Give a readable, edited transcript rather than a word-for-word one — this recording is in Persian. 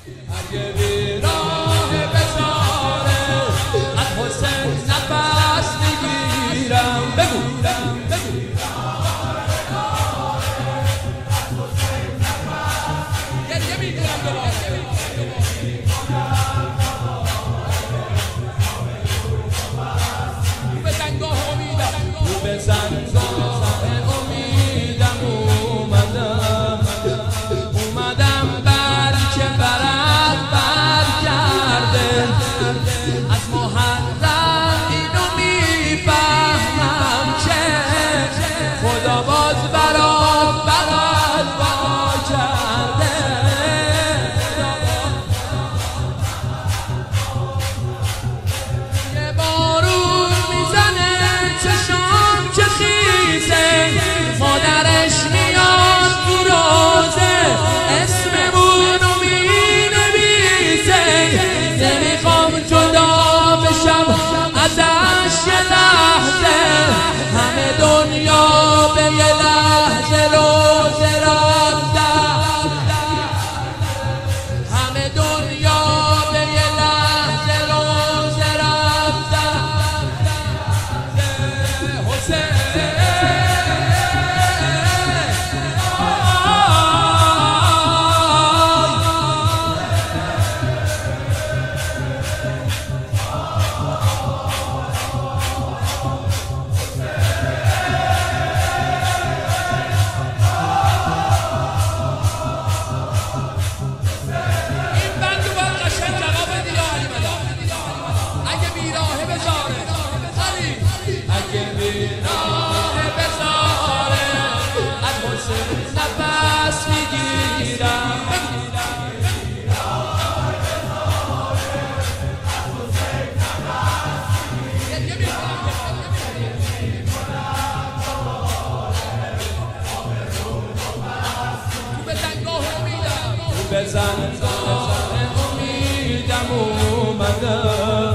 اگه بیراه بزاره از حسین نفس میگیرم. بگو گریه میگیرم دوباره. رو به زنگاه امیدم، رو به زنگاه امیدم اومدم بلکه برات برگرده. از محرم اینو میفهمم که خدا باز برات بغل وا کرده. یه بارون میزنه چشام که خیزه، مادرش میاد تو روزه اسممونو مینویسه. نمیخوام جدا بشم ازش یه لحظه، همه دنیا به یه لحظه روزه رفتن، همه دنیا به یه لحظه روزه رفتن. حسین نفس میگیرم. به زنگاه امیدم اومدم.